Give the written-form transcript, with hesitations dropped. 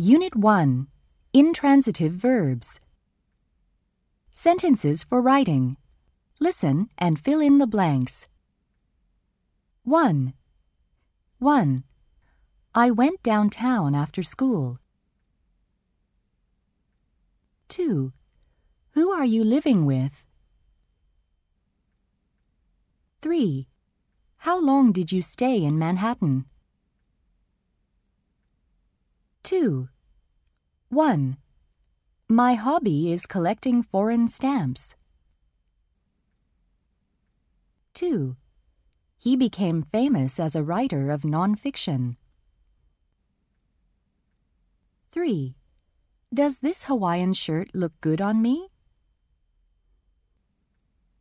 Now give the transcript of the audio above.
Unit 1. Intransitive verbs. Sentences for writing. Listen and fill in the blanks. 1. 1. I went downtown after school. 2. Who are you living with? 3. How long did you stay in Manhattan? 2. 1. My hobby is collecting foreign stamps. 2. He became famous as a writer of nonfiction. 3. Does this Hawaiian shirt look good on me?